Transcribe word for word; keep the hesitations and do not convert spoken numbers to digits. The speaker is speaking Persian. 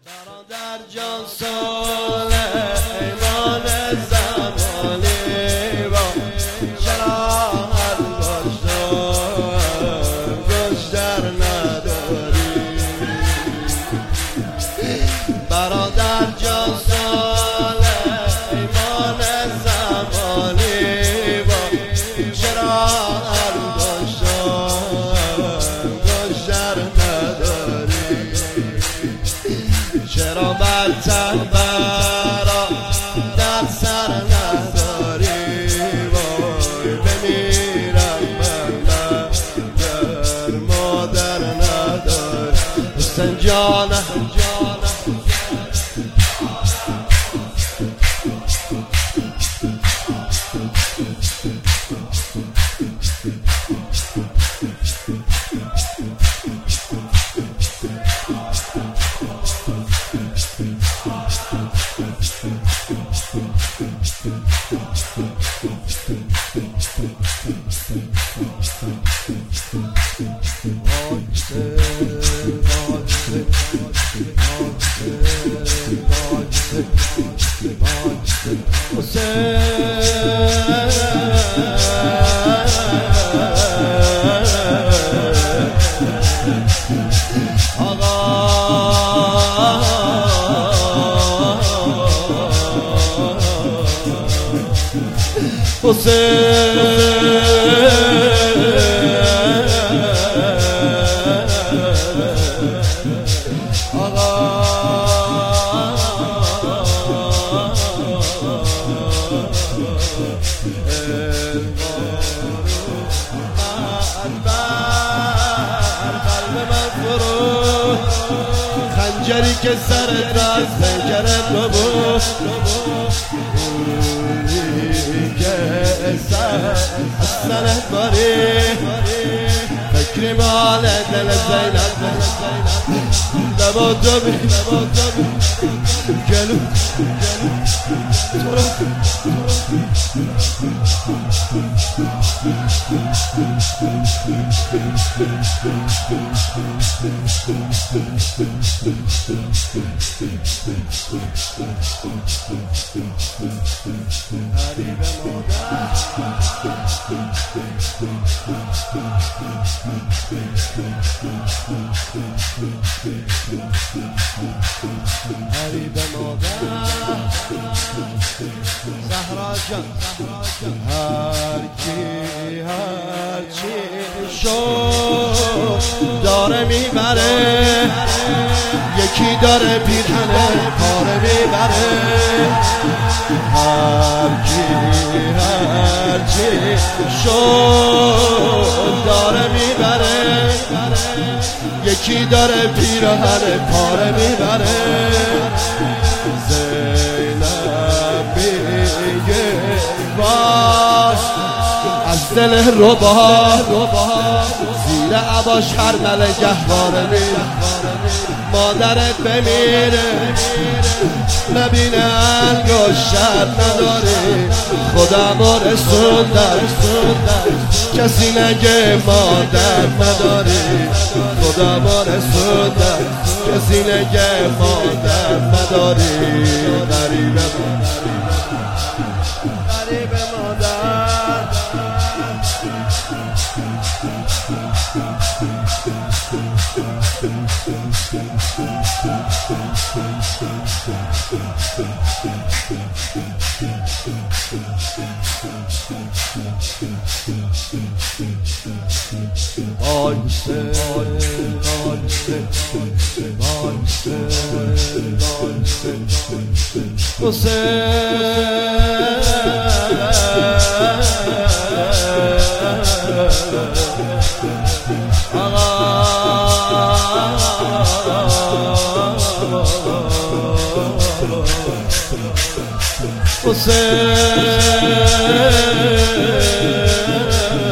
برادر جان سلیمان زمانی با چرا هر گشتر گشتر نداری. برادر جان سلیمان زمانی با چرا هر گشتر گشتر نداری. چرا برتر برا در سر نداری. وای بمیرم من گر مادر نداری. حسین جانم خنجری که سرت از سنگرت رو بود که سر از سرت باری فکری مال دل زینب لبا تو بی گلو تو رو حریب مادر حریب مادر زهرا جان هر کی هر چی شد داره میبره. یکی داره پیرهن پاره میبره. هر کی هر چی شد داره میبره. یکی داره پیرهن پاره میبره. زینب میگه باش از دل ربا زیر عباش هر مله گهواره میره. مادرت بمیره نبینه انگشتر نداری. خودم رو رسوندم کسی نگه مادر نداری. خودم رو رسوندم کسی نگه مادر نداری. غریب غریب مادر باشه باشه باشه باشه حسین